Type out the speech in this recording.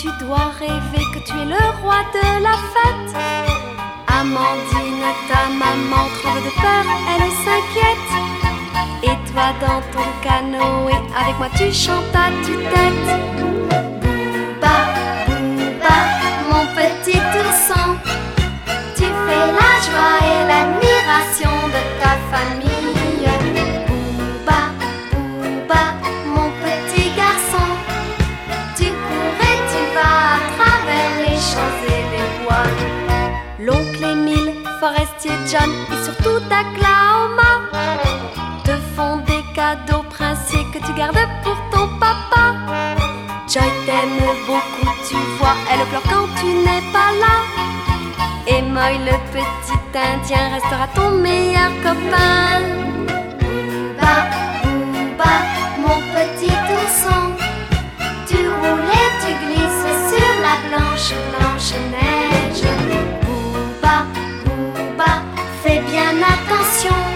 tu dois rêver que tu es le roi de la fête. Amandine, ta maman tremble de peur, elle s'inquiète. Et toi dans ton canoë, avec moi tu chantes à tue-tête. Booba, Booba, mon petit ourson, tu fais la joie et l'admiration de ta famille. Booba, Booba, mon petit garçon, tu cours et tu vas à travers les champs et les bois. L'oncle Émile, Forestier John et surtout Oklahoma te font des cadeaux princiers que tu gardes pour ton papa. Joy t'aime beaucoup, tu vois, elle pleure quand tu n'es pas là. Et Moy, le petit Indien, restera ton meilleur copain. Booba, Booba, mon petit ourson, tu roules et tu glisses sur la blanche, blanche neige. Booba, Booba, fais bien attention.